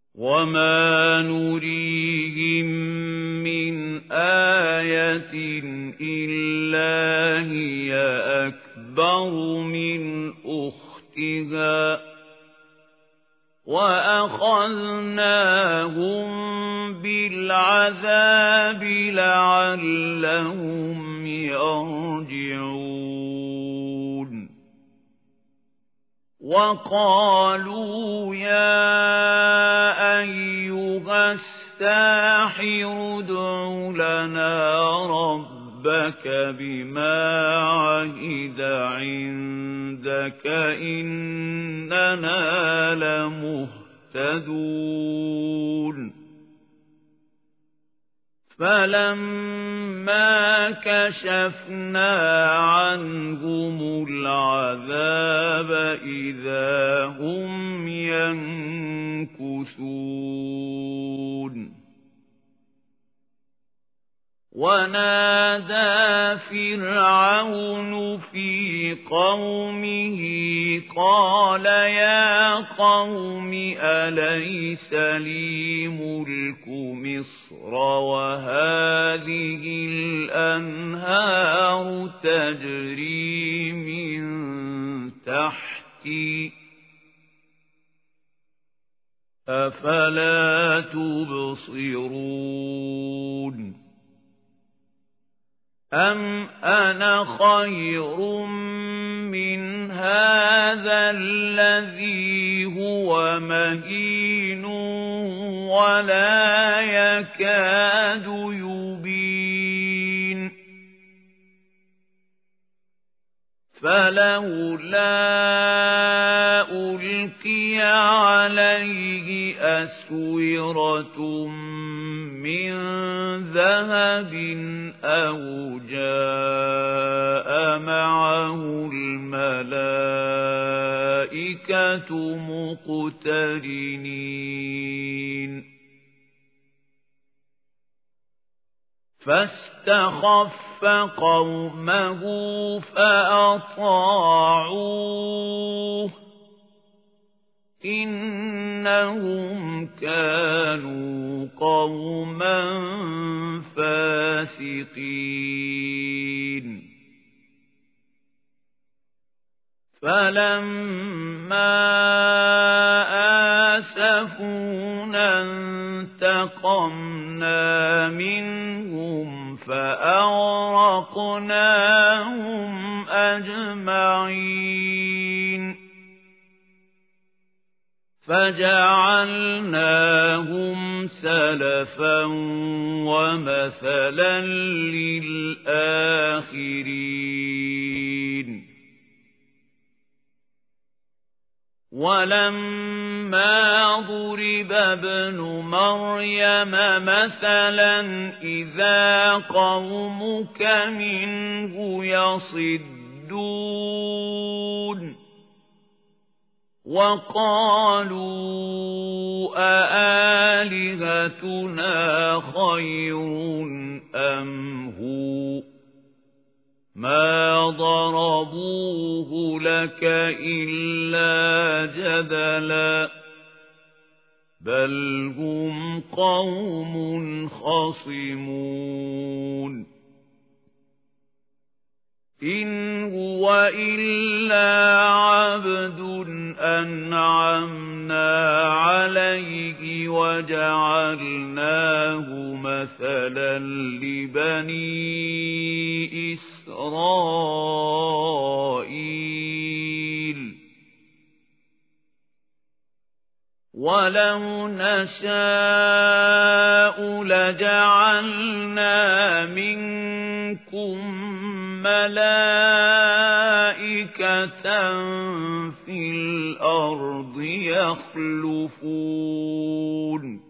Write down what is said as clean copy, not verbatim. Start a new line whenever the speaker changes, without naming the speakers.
وما نريهم من آية إلا هي أكبر من أختها وأخذناهم بالعذاب لعلهم يرجعون وقالوا يا أيها الساحر ادع لنا ربك بما عهد عندك إننا لمهتدون فلما كشفنا عنهم العذاب إذا هم ينكثون ونادى فرعون في قومه قال يا قوم أليس لي ملك مصر وهذه الأنهار تجري من تحتي أفلا تبصرون أم أنا خير من هذا الذي هو مهين ولا يكاد يبين فلولا ألقي عليه أسورة من ذهب أو جاء معه الملائكة مقترنين فاستخف قومه فأطاعوه إنهم كانوا قوما فاسقين فلما آسفونا انتقمنا منهم فأغرقناهم أجمعين فجعلناهم سلفا ومثلا للآخرين ولما ضرب ابن مريم مثلا إذا قومك منه يصدون وقالوا أآلهتنا خير أم هو ما ضربوه لك إلا جدلا بل هم قوم خصمون إن هو إلا عبد أنعمنا عليه وجعلناه مثلا لبني إسرائيل ولو نشاء لجعلنا منكم ملائكة في الأرض يخلفون